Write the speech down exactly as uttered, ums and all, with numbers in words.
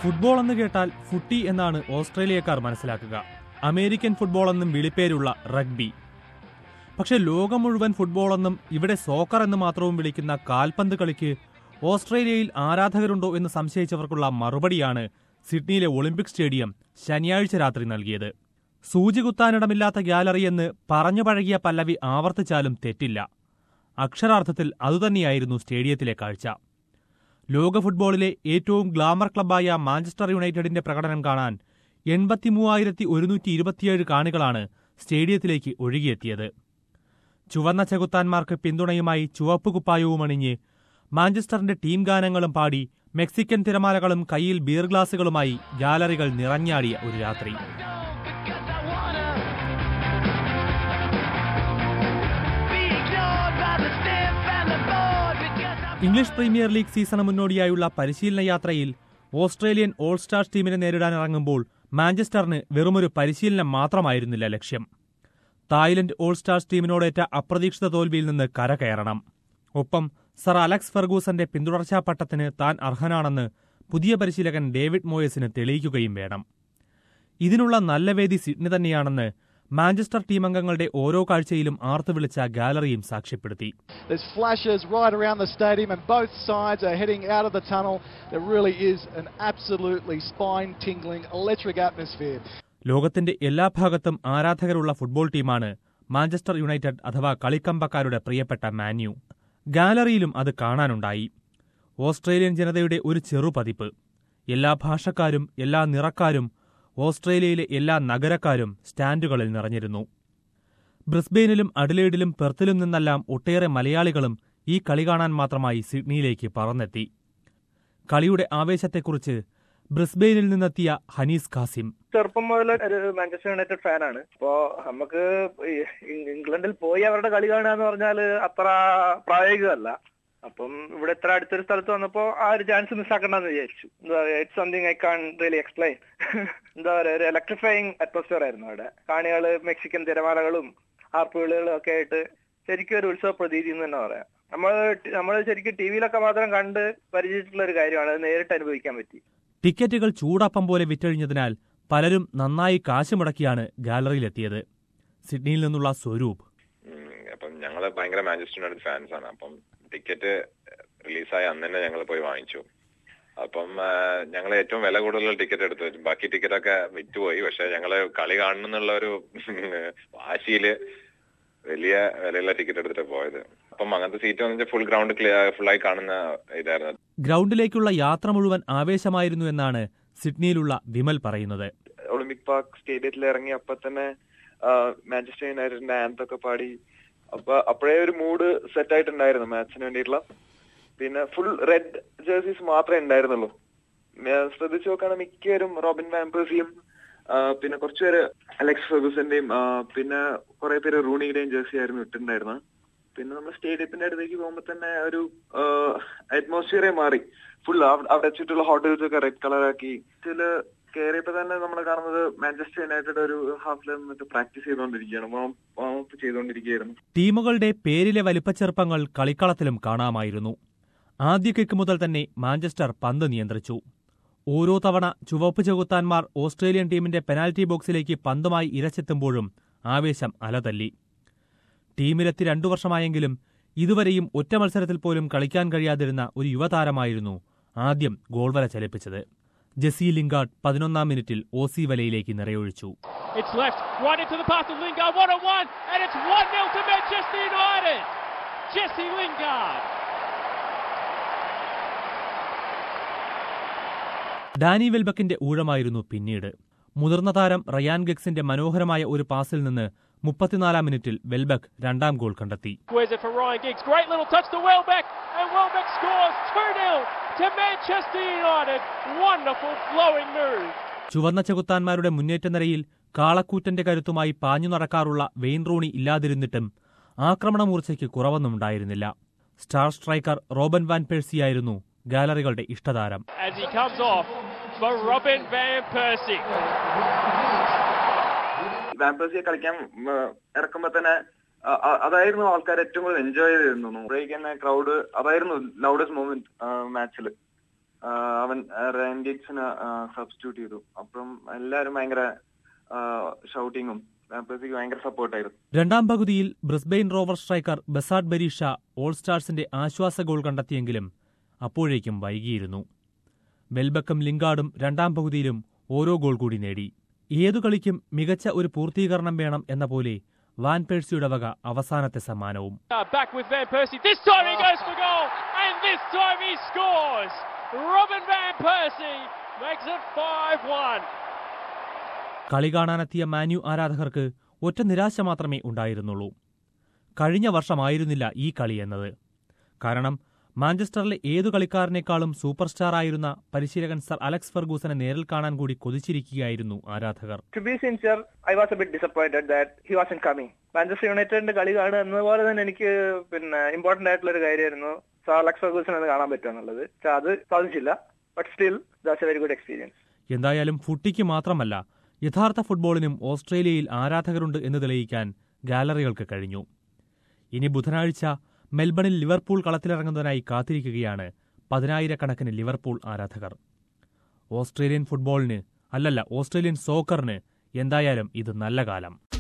Football എന്ന് കേട്ടാൽ ഫുട്ടി എന്നാണ് ഓസ്ട്രേലിയക്കാർ മനസ്സിലാക്കുക. അമേരിക്കൻ ഫുട്ബോൾ എന്നും വിളിപ്പേരുള്ള റഗ്ബി. പക്ഷെ ലോകം മുഴുവൻ ഫുട്ബോൾ എന്നും ഇവിടെ സോക്കർ എന്ന് മാത്രവും വിളിക്കുന്ന കാൽപന്ത് കളിക്ക് ഓസ്ട്രേലിയയിൽ ആരാധകരുണ്ടോ എന്ന് സംശയിച്ചവർക്കുള്ള മറുപടിയാണ് സിഡ്നിയിലെ ഒളിമ്പിക് സ്റ്റേഡിയം ശനിയാഴ്ച രാത്രി നൽകിയത്. സൂചി കുത്താനിടമില്ലാത്ത ഗ്യാലറി എന്ന് പറഞ്ഞു പഴകിയ പല്ലവി ആവർത്തിച്ചാലും തെറ്റില്ല. അക്ഷരാർത്ഥത്തിൽ അതുതന്നെയായിരുന്നു സ്റ്റേഡിയത്തിലെ കാഴ്ച. ലോക ഫുട്ബോളിലെ ഏറ്റവും ഗ്ലാമർ ക്ലബ്ബായ മാഞ്ചസ്റ്റർ യുണൈറ്റഡിന്റെ പ്രകടനം കാണാൻ എൺപത്തിമൂവായിരത്തി ഒരുന്നൂറ്റി ഇരുപത്തിയേഴ് കാണികളാണ് സ്റ്റേഡിയത്തിലേക്ക് ഒഴുകിയെത്തിയത്. ചുവന്ന ചെകുത്താന്മാർക്ക് പിന്തുണയുമായി ചുവപ്പ് കുപ്പായവുമണിഞ്ഞ് മാഞ്ചസ്റ്ററിന്റെ ടീം ഗാനങ്ങളും പാടി മെക്സിക്കൻ തിരമാലകളും കയ്യിൽ ബീർ ഗ്ലാസുകളുമായി ഗാലറികൾ നിറഞ്ഞാടിയ ഒരു രാത്രി. ഇംഗ്ലീഷ് പ്രീമിയർ ലീഗ് സീസണ് മുന്നോടിയായുള്ള പരിശീലന യാത്രയിൽ ഓസ്ട്രേലിയൻ ഓൾ സ്റ്റാർസ് ടീമിനെ നേരിടാനിറങ്ങുമ്പോൾ മാഞ്ചസ്റ്ററിന് വെറുമൊരു പരിശീലനം മാത്രമായിരുന്നില്ല ലക്ഷ്യം. തായ്ലൻഡ് ഓൾ സ്റ്റാർസ് ടീമിനോടേറ്റ അപ്രതീക്ഷിത തോൽവിയിൽ നിന്ന് കരകയറണം. ഒപ്പം സർ അലക്സ് ഫെർഗൂസന്റെ പിന്തുടർച്ചാ പട്ടത്തിന് താൻ അർഹനാണെന്ന് പുതിയ പരിശീലകൻ ഡേവിഡ് മോയസിന് തെളിയിക്കുകയും വേണം. ഇതിനുള്ള നല്ല വേദി സിഡ്നി തന്നെയാണെന്ന് മാഞ്ചസ്റ്റർ ടീമംഗങ്ങളുടെ ഓരോ കാഴ്ചയിലും ആർത്തുവിളിച്ച ഗാലറിയും സാക്ഷ്യപ്പെടുത്തി. ലോകത്തിന്റെ എല്ലാ ഭാഗത്തും ആരാധകരുള്ള ഫുട്ബോൾ ടീമാണ് മാഞ്ചസ്റ്റർ യുണൈറ്റഡ് അഥവാ കളിക്കമ്പക്കാരുടെ പ്രിയപ്പെട്ട മാന്യു. ഗാലറിയിലും അത് കാണാനുണ്ടായി. ഓസ്ട്രേലിയൻ ജനതയുടെ ഒരു ചെറുപതിപ്പ്. എല്ലാ ഭാഷക്കാരും എല്ലാ നിറക്കാരും ഓസ്ട്രേലിയയിലെ എല്ലാ നഗരക്കാരും സ്റ്റാൻഡുകളിൽ നിറഞ്ഞിരുന്നു. ബ്രിസ്ബെയിനിലും അഡിലേഡിലും പെർത്തിലും നിന്നെല്ലാം ഒട്ടേറെ മലയാളികളും ഈ കളി കാണാൻ മാത്രമായി സിഡ്നിയിലേക്ക് പറന്നെത്തി. കളിയുടെ ആവേശത്തെക്കുറിച്ച് ബ്രിസ്ബെയിനിൽ നിന്നെത്തിയ ഹനീസ് ഖാസിം: ചെറുപ്പം മുതൽ ഒരു മാഞ്ചസ്റ്റർ യുണൈറ്റഡ് ഫാനാണ്. അപ്പോ നമുക്ക് ഇംഗ്ലണ്ടിൽ പോയി അവരുടെ കളി കാണുക എന്ന് പറഞ്ഞാൽ അത്ര പ്രായോഗികമല്ല. അപ്പം ഇവിടെ ഇത്ര അടുത്തൊരു സ്ഥലത്ത് വന്നപ്പോ ആ ഒരു ചാൻസ് മിസ്സാക്കണ്ടെന്ന് വിചാരിച്ചു. എന്താ പറയുക, it's something I can really explain. എന്താ പറയുക, ഒരു ഇലക്ട്രിഫൈങ് അറ്റ്മോസ്ഫിയർ ആയിരുന്നു അവിടെ. കാണികള് മെക്സിക്കൻ തിരമാലകളും ആർപ്പുവിളികളും ഒക്കെ ആയിട്ട് ശരിക്കും ഒരു ഉത്സവ പ്രതീതി എന്ന് തന്നെ പറയാം. നമ്മൾ നമ്മൾ ശരിക്കും ടി വിയിലൊക്കെ മാത്രം കണ്ട് പരിചയിച്ചിട്ടുള്ള ഒരു കാര്യമാണ്, അത് നേരിട്ട് അനുഭവിക്കാൻ പറ്റി. ടിക്കറ്റുകൾ ചൂടപ്പം പോലെ വിറ്റഴിഞ്ഞതിനാൽ പലരും നന്നായി കാശ് മുടക്കിയാണ് ഗാലറിയിലെത്തിയത്. സിഡ്നിയിൽ നിന്നുള്ള സ്വരൂപ്: അപ്പം ഞങ്ങള് ഭയങ്കര മാഞ്ചസ്റ്റർ യുണൈറ്റഡ് ഫാൻസ് ആണ്. അപ്പം ടിക്കറ്റ് റിലീസായ അന്ന് തന്നെ ഞങ്ങൾ പോയി വാങ്ങിച്ചു. അപ്പം ഞങ്ങൾ ഏറ്റവും വില കൂടുതലുള്ള ടിക്കറ്റ് എടുത്തു. ബാക്കി ടിക്കറ്റൊക്കെ വിറ്റുപോയി. പക്ഷെ ഞങ്ങള് കളി കാണണമെന്നുള്ള ഒരു വാശിയില് വലിയ വിലയുള്ള ടിക്കറ്റ് എടുത്തിട്ട് പോയത്. അപ്പം അങ്ങനത്തെ സീറ്റ് വന്നിട്ട് ഫുൾ ഗ്രൗണ്ട് ഫുള്ളായി കാണുന്ന ഇതായിരുന്നു. ഗ്രൗണ്ടിലേക്കുള്ള യാത്ര മുഴുവൻ ആവേശമായിരുന്നു എന്നാണ് സിഡ്നിയിലുള്ള വിമൽ പറയുന്നത്. ഒളിമ്പിക് പാർക്ക് സ്റ്റേഡിയത്തിൽ ഇറങ്ങി അപ്പൊ തന്നെ മാഞ്ചസ്റ്റർ യുണൈറ്റഡിന്റെ ആൻതൊക്കെ പാടി. അപ്പൊ അപ്പോഴേ ഒരു മൂഡ് സെറ്റ് ആയിട്ടുണ്ടായിരുന്നു മാച്ചിന് വേണ്ടിയിട്ടുള്ള. പിന്നെ ഫുൾ റെഡ് ജേഴ്സീസ് മാത്രമേ ഉണ്ടായിരുന്നുള്ളൂ. ശ്രദ്ധിച്ചു നോക്കുകയാണെങ്കിൽ മിക്കവരും റോബിൻ വാൻ പെർസിയും പിന്നെ കുറച്ചുപേര് അലക്സ് ഫെർഗൂസന്റെയും പിന്നെ കുറെ പേര് റൂണിയുടെയും ജേഴ്സി ആയിരുന്നു ഇട്ടിട്ടുണ്ടായിരുന്നത്. പിന്നെ നമ്മൾ സ്റ്റേഡിയത്തിന്റെ അടുത്തേക്ക് പോകുമ്പോൾ തന്നെ ഒരു അറ്റ്മോസ്ഫിയറേ മാറി. ഫുൾ അവിടെ വെച്ചിട്ടുള്ള ഹോട്ടൽസ് ഒക്കെ റെഡ് കളറാക്കി. ഇതില് കയറിയപ്പോ തന്നെ നമ്മൾ കാണുന്നത് മാഞ്ചസ്റ്റർ യുണൈറ്റഡ് ഒരു ഹാഫിൽ നിന്നിട്ട് പ്രാക്ടീസ് ചെയ്തുകൊണ്ടിരിക്കുകയാണ്, വാം അപ്പ് ചെയ്തുകൊണ്ടിരിക്കുകയായിരുന്നു. ടീമുകളുടെ പേരിലെ വലിപ്പച്ചെറുപ്പങ്ങൾ കളിക്കളത്തിലും കാണാമായിരുന്നു. ആദ്യ കിക്ക് മുതൽ തന്നെ മാഞ്ചസ്റ്റർ പന്ത് നിയന്ത്രിച്ചു. ഓരോ തവണ ചുവപ്പ് ചെകുത്താന്മാർ ഓസ്ട്രേലിയൻ ടീമിന്റെ പെനാൽറ്റി ബോക്സിലേക്ക് പന്തുമായി ഇരച്ചെത്തുമ്പോഴും ആവേശം അലതല്ലി. ടീമിലെത്തി രണ്ടു വർഷമായെങ്കിലും ഇതുവരെയും ഒറ്റ മത്സരത്തിൽ പോലും കളിക്കാൻ കഴിയാതിരുന്ന ഒരു യുവതാരമായിരുന്നു ആദ്യം ഗോൾവല ചലിപ്പിച്ചത്. ജെസി ലിംഗാർഡ് പതിനൊന്നാം മിനിറ്റിൽ ഓസി വലയിലേക്ക് നിറയൊഴിച്ചു. ഡാനി വെൽബക്കിന്റെ ഊഴമായിരുന്നു പിന്നീട്. മുതിർന്ന താരം റയാൻ ഗിഗ്സിന്റെ മനോഹരമായ ഒരു പാസിൽ നിന്ന് മുപ്പത്തിനാലാം മിനിറ്റിൽ വെൽബക്ക് രണ്ടാം ഗോൾ കണ്ടെത്തി. ചുവന്ന ചെകുത്താന്മാരുടെ മുന്നേറ്റ നിരയിൽ കാളക്കൂറ്റന്റെ കരുത്തുമായി പാഞ്ഞു നടക്കാറുള്ള വെയിൻ റൂണി ഇല്ലാതിരുന്നിട്ടും ആക്രമണമൂർച്ചയ്ക്ക് കുറവൊന്നുമുണ്ടായിരുന്നില്ല. സ്റ്റാർ സ്ട്രൈക്കർ റോബൻ വാൻ പെഴ്സിയായിരുന്നു ഗാലറികളുടെ ഇഷ്ടതാരം. വാൻ പെഴ്സിയെ കളിക്കാൻ ഇറക്കുമ്പോ തന്നെ അതായിരുന്നു ആൾക്കാർ ഏറ്റവും കൂടുതൽ എൻജോയ് ചെയ്തിരുന്നു. ബ്രേക്ക് തന്നെ ക്രൗഡ് അതായിരുന്നു ലൗഡസ്റ്റ് മൊമെന്റ് മാച്ചില്. അവൻ റാൻഡിക്സിന് സബ്സ്റ്റിറ്റ്യൂട്ട് ചെയ്തു. അപ്പം എല്ലാവരും ഭയങ്കര ഷൗട്ടിങ്ങും ലാംപ്രസിക്ക് ഭയങ്കര സപ്പോർട്ടായിരുന്നു. രണ്ടാം പകുതിയിൽ Brisbane Roar striker Besart Berisha all സ്റ്റാർസിന്റെ ആശ്വാസ ഗോൾ കണ്ടെത്തിയെങ്കിലും അപ്പോഴേക്കും വൈകിയിരുന്നു. വെൽബക്കും ലിംഗാർഡും രണ്ടാം പകുതിയിലും ഓരോ ഗോൾ കൂടി നേടി. ഏതു കളിക്കും മികച്ച ഒരു പൂർത്തീകരണം വേണം എന്ന പോലെ വാൻ പേഴ്സിയുടെ വക അവസാനത്തെ സമ്മാനവും. കളി കാണാനെത്തിയ മാന്യു ആരാധകർക്ക് ഒറ്റ നിരാശ മാത്രമേ ഉണ്ടായിരുന്നുള്ളൂ. കഴിഞ്ഞ വർഷമായിരുന്നില്ല ഈ കളി എന്നത്. കാരണം മാഞ്ചസ്റ്ററിലെ ഏതു കളിക്കാരനേക്കാളും സൂപ്പർ സ്റ്റാർ ആയിരുന്ന പരിശീലകൻ സർ അലക്സ് ഫെർഗൂസനെ നേരിൽ കാണാൻ കൂടി കൊതിച്ചിരിക്കുകയായിരുന്നു ആരാധകർ. To be sincere, I was a bit disappointed that he wasn't coming. Manchester യുണൈറ്റഡിന്റെ കളി കാണുക എന്നതുപോലെ തന്നെ എനിക്ക് പിന്നെ ഇമ്പോർട്ടന്റ് ആയിട്ടുള്ള ഒരു കാര്യമായിരുന്നു സർ അലക്സ് ഫെർഗൂസനെ ഒന്ന് കാണാൻ പറ്റുക എന്നുള്ളത്. അത് സാധിച്ചില്ല. But still that's a very good experience. എന്തായാലും ഫുട്ടിക്ക് മാത്രമല്ല, യഥാർത്ഥ ഫുട്ബോളിനും ഓസ്ട്രേലിയയിൽ ആരാധകരുണ്ട് എന്ന് തെളിയിക്കാൻ ഗാലറികൾക്ക് കഴിഞ്ഞു. ഇനി ബുധനാഴ്ച മെൽബണിൽ ലിവർപൂൾ കളത്തിലിറങ്ങുന്നതിനായി കാത്തിരിക്കുകയാണ് പതിനായിരക്കണക്കിന് ലിവർപൂൾ ആരാധകർ. ഓസ്ട്രേലിയൻ ഫുട്ബോളിന്, അല്ലല്ല ഓസ്ട്രേലിയൻ സോക്കറിന് എന്തായാലും ഇത് നല്ല കാലം.